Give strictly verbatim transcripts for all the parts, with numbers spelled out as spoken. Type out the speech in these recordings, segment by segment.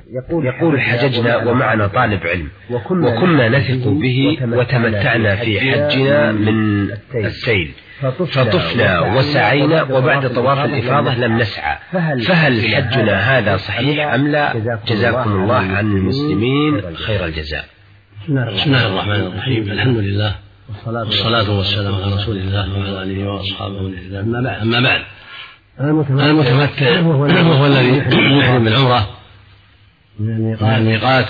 يقول حججنا ومعنا طالب علم وكنا نثق به وتمتعنا في حجنا من السيل فطفنا وسعينا وبعد طواف الإفاضة لم نسعى، فهل حجنا هذا صحيح أم لا؟ جزاكم الله عن المسلمين خير الجزاء. بسم الله الرحمن الرحيم. الحمد لله والصلاة والسلام على رسول الله وعلى آله وأصحابه من الله. أما بعد، المتمتع وهو الذي يحرم بالعمرة من الميقات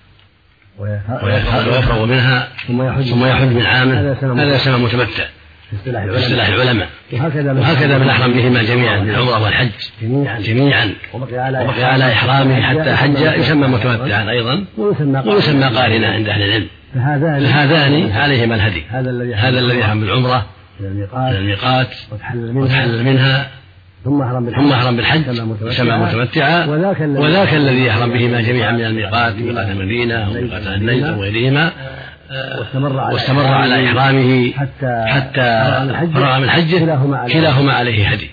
ويفرغ منها ثم يحج من عامه، هذا يسمى متمتع في اصطلاح العلماء، وهكذا من أحرم بهما جميعا العمرة والحج جميعا وبقي على إحرامه حتى حج يسمى متمتعا أيضا ويسمى قارنا عند أهل العلم. فهذان عليهما الهدي، هذا الذي يحرم بالعمرة من الميقات وتحلل منها ثم أحرم بالحج يسمى متمتعا، وذاك الذي يحرم بهما جميعا من الميقات، ميقات المدينة وميقات النجد وغيرهما، واستمر على إحرامه حتى فرغ من حجه، كلاهما عليه هدي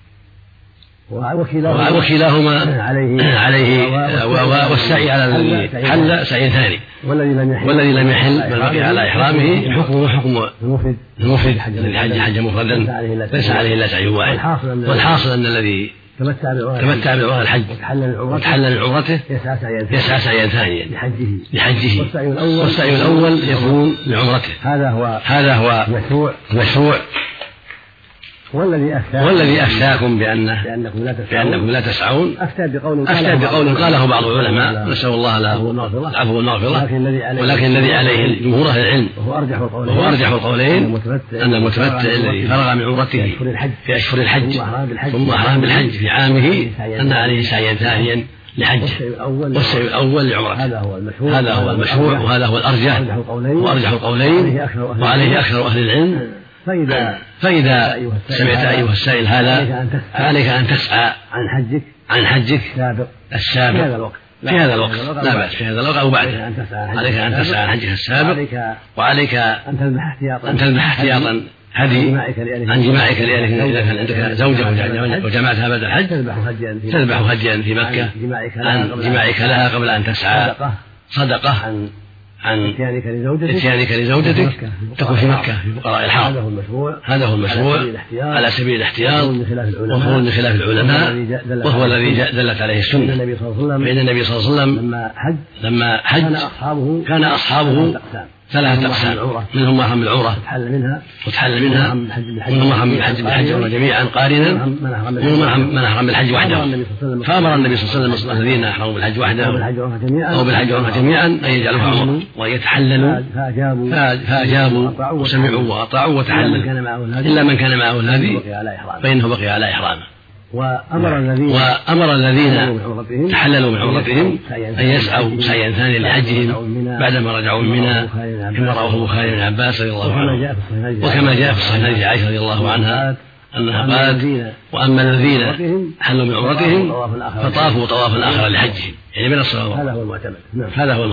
وكلاهما عليه والسعي على الذي حل سعي ثاني، والذي لم يحل بل بقي على إحرامه حكمه حكم المفرد الذي حج مفردا ليس عليه إلا سعي واحد. والحاصل أن الذي تمتع بعمرة الحج وتحلل من عمرته يسعى سعيا ثانيا لحجه، والسعي الأول يكون لعمرته. هذا هو المشروع، والذي أفتاكم بأنه بأنكم لا تسعون أفتى بقول قاله بعض العلماء، نسأل الله له العفو والمغفرة، ولكن الذي عليه جمهور أهل العلم وهو أرجح القولين أن المتمتع الذي فرغ من عمرته في أشهر الحج ثم أحرم بالحج في عامه أن عليه سعيا ثانيا لحجه، والسعي الأول لعمرته. هذا هو المشروع وهذا هو الأرجح وأرجح القولين، وعليه أكثر أهل العلم. فإذا, فإذا سمعت أيها السائل هذا فعليك أن تسعى عن حجك عن حجك السابق في هذا الوقت، لا بأس في هذا الوقت أو بعده، عليك أن تسعى عن حجك السابق، وعليك أن تذبح احتياطا هدي عن جماعك لأهلك إذا كان عندك زوجة وجمعتها بعد الحج تذبح هديا في مكة عن جماعك لها قبل أن تسعى، صدقة عن اتيانك لزوجتك تكون في مكة في فقراء الحرم. هذا هو المشروع على سبيل الاحتياط، وهو من خلاف العلماء، وهو الذي دلت عليه السنة. فإن النبي صلى الله عليه وسلم لما حج كان أصحابه ثلاثة أقسام، منهم من أحرم بالعمرة وتحلل منها، ومنهم أحرم بالحج بالحج جميعا قارنا، ومنهم من أحرم بالحج وحده. فأمر النبي صلى الله عليه وسلم الذين أحرموا بالحج وحده أو بالحج وعمرة جميعا أن يجعلوها عمرة ويتحللوا، فأجابوا وسمعوا وأطاعوا وتحللوا، إلا من كان معه الهدي فإنه بقي على إحرامه. وأمر الذين تحللوا من عمرتهم أن يسعوا سعيا ثانيا لحجهم بعدما رجعوا من منى، كما رواه البخاري بن عباس رضي الله عنه، وكما جاء في صحيح عائشة رضي الله عنها أنها قالت: وأما الذين حلوا من عمرتهم فطافوا طوافا آخر لحجهم، يعني من الصلاة. هذا هو المعتمد.